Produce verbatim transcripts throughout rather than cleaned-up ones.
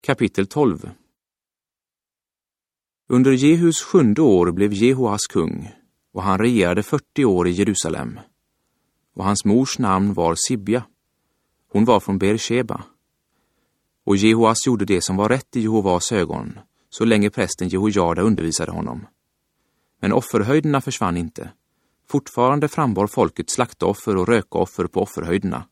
Kapitel tolv. Under Jehus sjunde år blev Jehoas kung, och han regerade fyrtio år i Jerusalem. Och hans mors namn var Sibja. Hon var från Beersheba. Och Jehoas gjorde det som var rätt i Jehovas ögon, så länge prästen Jehojada undervisade honom. Men offerhöjderna försvann inte. Fortfarande frambar folket slaktoffer och rökoffer på offerhöjderna.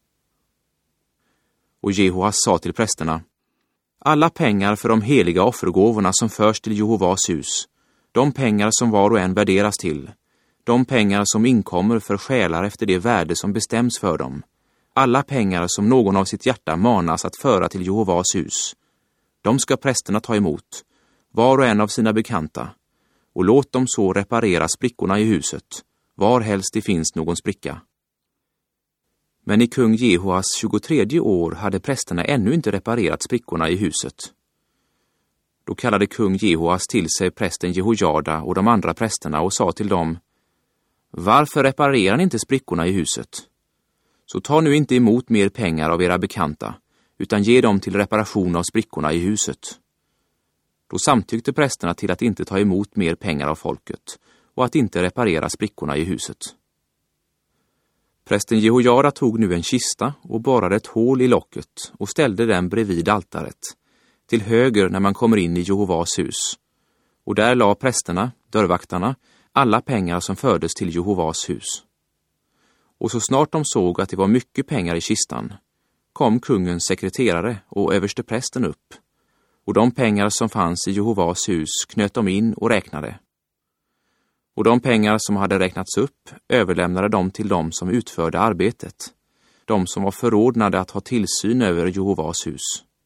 Och Jehoas sa till prästerna: alla pengar för de heliga offergåvorna som förs till Jehovas hus, de pengar som var och en värderas till, de pengar som inkommer för själar efter det värde som bestäms för dem, alla pengar som någon av sitt hjärta manas att föra till Jehovas hus, de ska prästerna ta emot, var och en av sina bekanta, och låt dem så reparera sprickorna i huset, var helst det finns någon spricka. Men i kung Jehoas tjugotredje år hade prästerna ännu inte reparerat sprickorna i huset. Då kallade kung Jehoas till sig prästen Jehojada och de andra prästerna och sa till dem: varför reparerar ni inte sprickorna i huset? Så ta nu inte emot mer pengar av era bekanta, utan ge dem till reparation av sprickorna i huset. Då samtyckte prästerna till att inte ta emot mer pengar av folket och att inte reparera sprickorna i huset. Prästen Jehojada tog nu en kista och borrade ett hål i locket och ställde den bredvid altaret, till höger när man kommer in i Jehovas hus. Och där la prästerna, dörrvaktarna, alla pengar som fördes till Jehovas hus. Och så snart de såg att det var mycket pengar i kistan, kom kungens sekreterare och översteprästen upp, och de pengar som fanns i Jehovas hus knöt de in och räknade. Och de pengar som hade räknats upp överlämnade de till dem som utförde arbetet, de som var förordnade att ha tillsyn över Jehovas hus.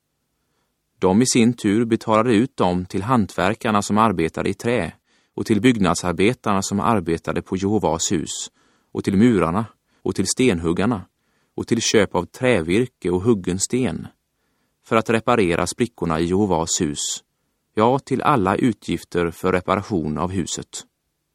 De i sin tur betalade ut dem till hantverkarna som arbetade i trä, och till byggnadsarbetarna som arbetade på Jehovas hus, och till murarna, och till stenhuggarna, och till köp av trävirke och huggen sten, för att reparera sprickorna i Jehovas hus, ja, till alla utgifter för reparation av huset.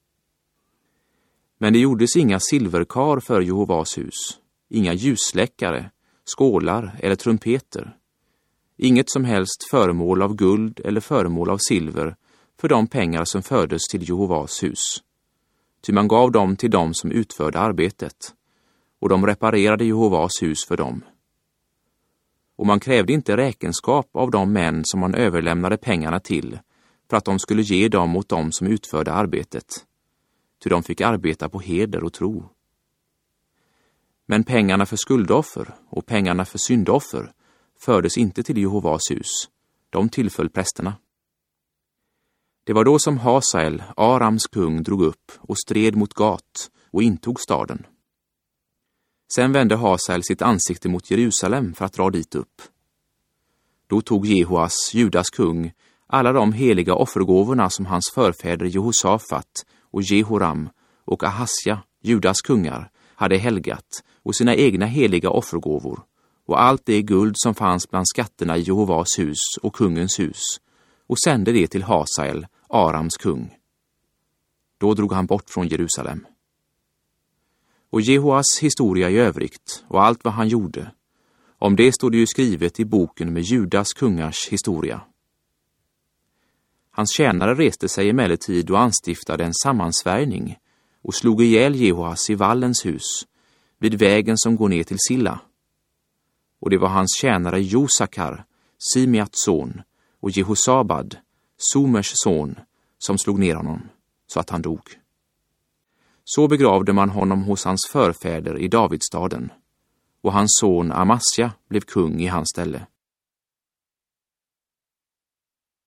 Men det gjordes inga silverkar för Jehovas hus, inga ljussläckare, skålar eller trumpeter, inget som helst föremål av guld eller föremål av silver för de pengar som fördes till Jehovas hus. Ty man gav dem till dem som utförde arbetet, och de reparerade Jehovas hus för dem. Och man krävde inte räkenskap av de män som man överlämnade pengarna till, för att de skulle ge dem åt dem som utförde arbetet, ty de fick arbeta på heder och tro. Men pengarna för skuldoffer och pengarna för syndoffer fördes inte till Jehovas hus, de tillföll prästerna. Det var då som Hasael, Arams kung, drog upp och stred mot Gat och intog staden. Sen vände Hasael sitt ansikte mot Jerusalem för att dra dit upp. Då tog Jehoas, Judas kung, alla de heliga offergåvorna som hans förfäder Jehosafat och Jehoram och Ahasja, Judas kungar, hade helgat, och sina egna heliga offergåvor, och allt det guld som fanns bland skatterna i Jehovas hus och kungens hus, och sände det till Hasael, Arams kung. Då drog han bort från Jerusalem. Och Jehoas historia i övrigt och allt vad han gjorde, om det stod det ju skrivet i boken med Judas kungars historia. Hans tjänare reste sig emellertid och anstiftade en sammansvärjning och slog ihjäl Jehoas i vallens hus, vid vägen som går ner till Silla. Och det var hans tjänare Josakar, Simeats son, och Jehosabad, Somers son, som slog ner honom, så att han dog. Så begravde man honom hos hans förfäder i Davidstaden, och hans son Amasja blev kung i hans ställe.